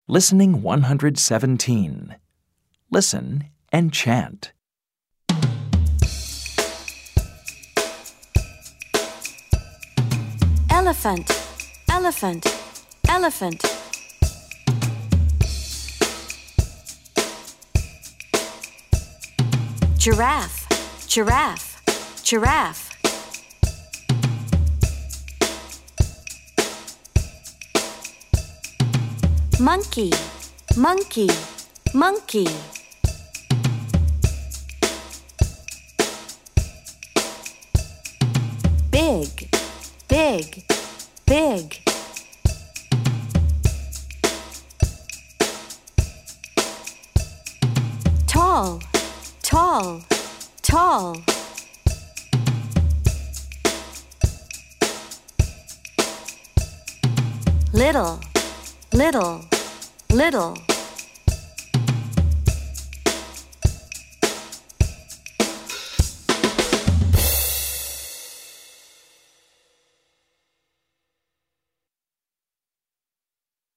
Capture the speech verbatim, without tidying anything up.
Listening one hundred seventeen. Listen and chant. Elephant, elephant, elephant. Giraffe, giraffe, giraffe. Monkey, monkey, monkey. Big, big, big. Tall, tall, tall. Little, little, little.